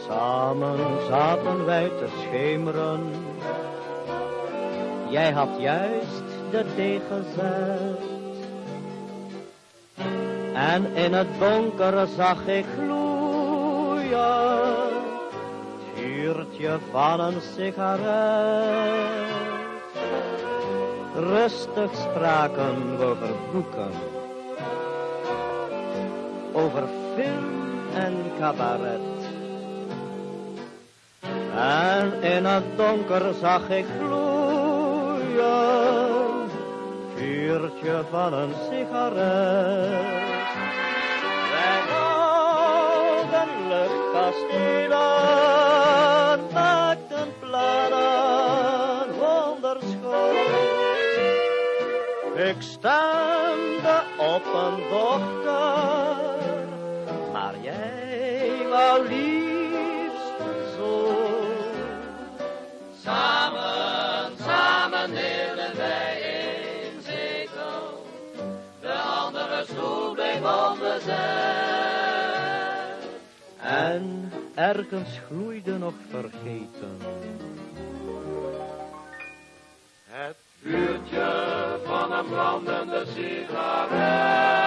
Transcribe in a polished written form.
Samen zaten wij te schemeren. Jij had juist de thee gezet. En in het donker zag ik gloeien het vuurtje van een sigaret. Rustig spraken we over boeken, over film en cabaret. En in het donker zag ik gloeien het vuurtje van een sigaret. Wij bouwden luchtkastelen, maakten plannen wonderschoon. Ik stemde op een dochter, maar jij wou liefst een zoon. Samen deelden wij één zetel, de andere stoel bleef onbezet. En ergens gloeide nog vergeten Het vuurtje van een brandende sigaret.